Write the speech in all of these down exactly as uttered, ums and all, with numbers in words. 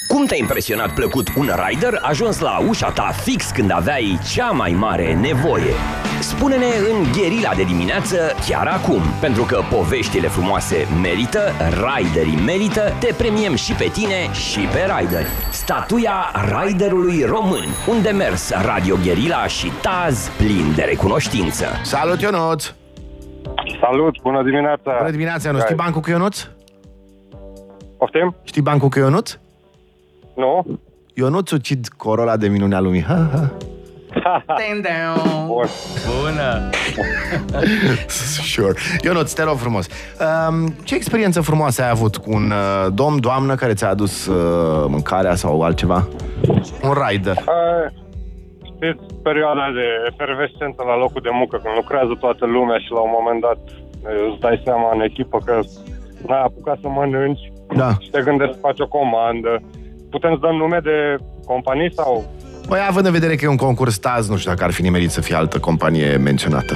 Cum te-a impresionat plăcut un rider ajuns la ușa ta fix când aveai cea mai mare nevoie? Spune-ne în Gherila de dimineață chiar acum, pentru că poveștile frumoase merită, riderii merită, te premiem și pe tine și pe rider. Statuia riderului român, un demers Radio Gherila și taz plin de recunoștință. Salut, Ionuț! Salut, bună dimineața! Bună dimineața, nu știi bancul cu Ionuț? Poftim? Știi bancul cu Ionuț? Nu? Ionuț ucid Corola de minunea lumii. Ha, ha. Bun. Bună! Sure. Ionuț, te rog frumos. Um, ce experiență frumoasă ai avut cu un uh, domn, doamnă care ți-a adus uh, mâncarea sau altceva? Un rider. Uh, știți, perioada de efervescență la locul de muncă, când lucrează toată lumea și la un moment dat îți dai seama în echipă că n-ai apucat să mănânci, da. Și te gândești să faci o comandă. Putem să dăm nume de companii sau... Păi, având în vedere că e un concurs taz, nu știu dacă ar fi nimerit să fie altă companie menționată.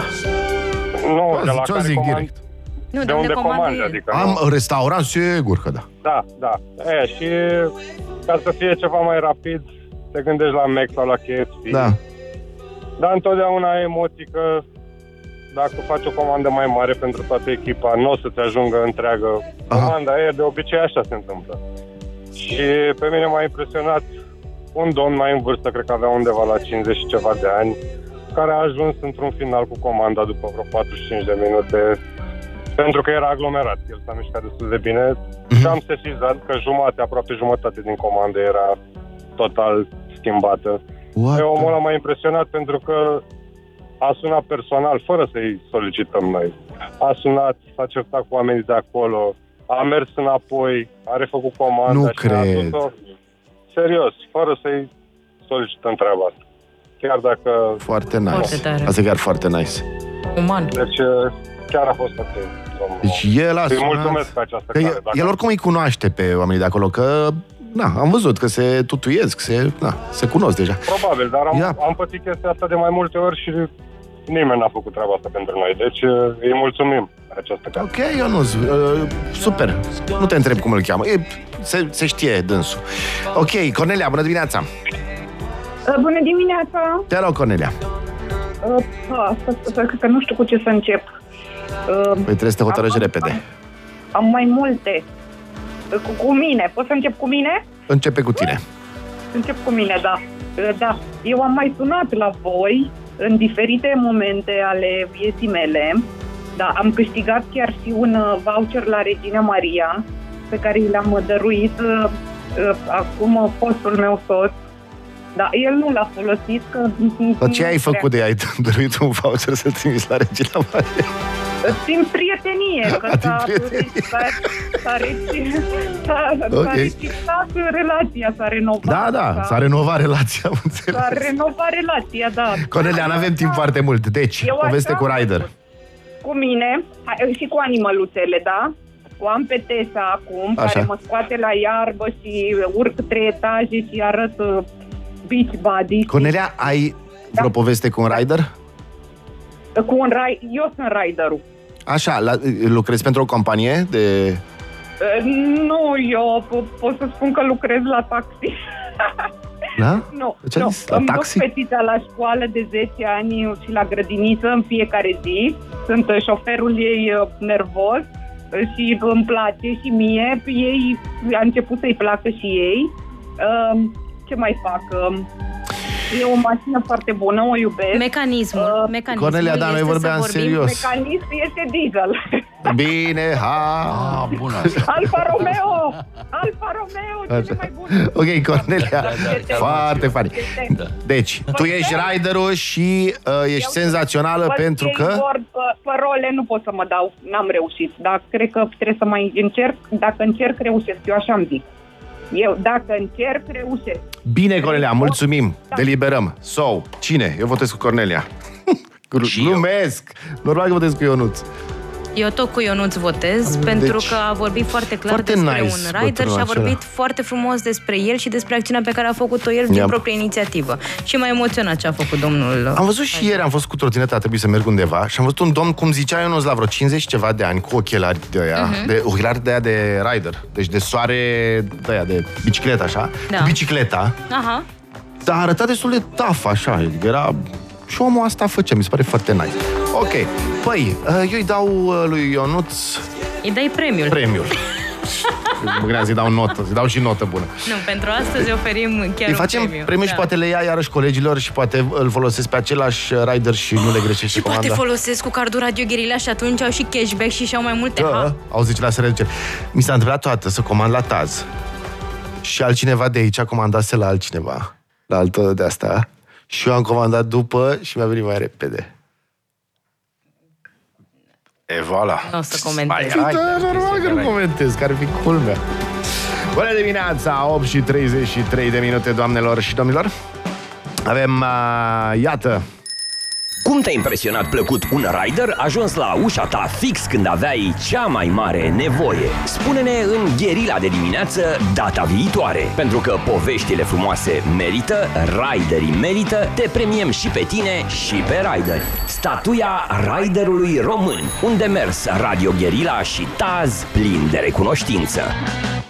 Nu, de la ce-o care zic comand... direct? Nu, de de unde comandă comandi, e. adică... Am nu. restaurant, sigur că da. Da, da. E, și ca să fie ceva mai rapid, te gândești la Mac sau la K F C. Da. Dar întotdeauna ai emoții că dacă faci o comandă mai mare pentru toată echipa, nu o să-ți ajungă întreagă comanda. E, de obicei așa se întâmplă. Și pe mine m-a impresionat un domn mai în vârstă, cred că avea undeva la cincizeci și ceva de ani, care a ajuns într-un final cu comanda după vreo patruzeci și cinci de minute, pentru că era aglomerat. El s-a mișcat destul de bine mm-hmm. și am sesizat că jumate, aproape jumătate din comandă era total schimbată. What? E, omul ăla m-a impresionat pentru că a sunat personal, fără să-i solicităm noi. A sunat, s-a certat cu oamenii de acolo, a mers înapoi, a refăcut comanda. Nu și cred. a adus-o serios, fără să-i solicităm treaba asta. Chiar dacă... Foarte nice. Foarte tare. Asta e chiar foarte nice. Uman. Deci chiar a fost ok. Deci el a Îi sunat... mulțumesc pe această Că care. el, el oricum îi cunoaște pe oamenii de acolo, că... Na, am văzut că se tutuiesc, se, na, se cunosc deja. Probabil, dar am, Ia. am pățit chestia asta de mai multe ori și nimeni n-a făcut treaba asta pentru noi. Deci îi mulțumim pe această carte. Ok, Ionuț, uh, super. Nu te întreb cum îl cheamă. E, se, se știe dânsul. Ok, Cornelia, bună dimineața. Bună dimineața! Te rog, Cornelia. Uh, uh, să, că nu știu cu ce să încep. Uh, Păi trebuie să te hotărăști am, repede. Am, am mai multe. Uh, cu, cu mine. Pot să încep cu mine? Începe cu tine. Încep cu mine, da. Uh, da. Eu am mai sunat la voi în diferite momente ale vieții mele. Da, am câștigat chiar și un uh, voucher la Regina Maria, pe care l-am dăruit uh, uh, acum uh, fostul meu soț. Da, el nu l-a folosit că... Dar ce ai făcut de ai dăruit un voucher să-l trimiți la Regina Maria? Din prietenie, că Din s-a, prietenie. s-a, s-a, reci- s-a, Ok. s-a reciclat relația, s-a renovat. Da, da, s-a renovat relația, am înțeles. S-a renovat relația, da. Cornelia, nu avem timp foarte mult. Deci, Eu poveste așa cu am rider. făcut. Cu mine hai, și cu animăluțele, da? O am pe Tesa acum, Așa. care mă scoate la iarbă și urc trei etaje și arăt uh, beach body. Cornelia, ai vreo poveste cu un rider? Cu un rai, eu sunt riderul. Așa, la, lucrezi pentru o companie de... Uh, Nu, eu po- pot să spun că lucrez la taxi. Da? Nu, Ce ai nu. zis? La Îmi taxi? duc fetița la școală de zece ani și la grădiniță în fiecare zi. Sunt uh, șoferul ei uh, nervos uh, și îmi place și mie. Ei a început să-i placă și ei. Uh, Ce mai fac? Uh, E o mașină foarte bună, o iubesc. Mecanismul. Uh, Mecanismul Cornelia, da, noi este vorbeam să vorbim serios. Mecanism este diesel. Bine, ha! Ah, bună asta. Alfa Romeo! Alfa Romeo, cele mai bune. Ok, Cornelia, Da, da, da, foarte funny. Da. Deci, tu ești riderul și uh, ești senzațională Văd pentru ei că... Vor, pe, pe role nu pot să mă dau, n-am reușit. Dar cred că trebuie să mai încerc. Dacă încerc, reușesc. Eu așa îmi zic. Eu, dacă încerc, reușesc. Bine, Cornelia, mulțumim, Da. deliberăm. So, cine? Eu votez cu Cornelia. Și eu. Glumesc! Normal că votez cu Ionuț. Eu tot cu Ionuț votez, deci, pentru că a vorbit foarte clar foarte despre nice, un rider și a vorbit acela. foarte frumos despre el și despre acțiunea pe care a făcut-o el din proprie inițiativă. Și m-a emoționat ce a făcut domnul. Am văzut și ieri, am fost cu trotineta, a trebuit să merg undeva și am văzut un domn, cum zicea Ionuț, la vreo cincizeci ceva de ani, cu ochelari de aia, uh-huh. de ochelari de aia de rider, deci de soare de aia, de bicicletă, așa, da. cu bicicleta. Aha. Dar arăta destul de tough, așa, era... Și omul asta făcea, mi se pare foarte nice. Ok, păi, eu îi dau lui Ionuț... Îi dai premiul. Premiul. Mă gândeam să-i dau notă, să-i dau și notă bună. Nu, pentru astăzi oferim chiar îi facem un premiu. premiu da. și poate le ia iarăși colegilor și poate îl folosesc pe același rider și nu le greșește și comanda. poate folosesc cu cardul Radio Guerilla și atunci au și cashback și și-au mai multe. Da, au zece la reducere. Mi s-a întâmplat toată să comand la Taz și altcineva de aici a comandase la altcineva, la altă de asta. Și eu am comandat după și mi-a venit mai repede. E, voilà. Nu o să comentez. Da, normal că nu comentez, care fi culmea. Bună dimineața, opt și treizeci și trei de minute, doamnelor și domnilor. Avem, uh, iată... Cum te-a impresionat plăcut un rider ajuns la ușa ta fix când aveai cea mai mare nevoie? Spune-ne în Guerilla de dimineață data viitoare. Pentru că poveștile frumoase merită, riderii merită, te premiem și pe tine și pe rider. Statuia riderului român. Un demers Radio Guerilla și Taz plin de recunoștință.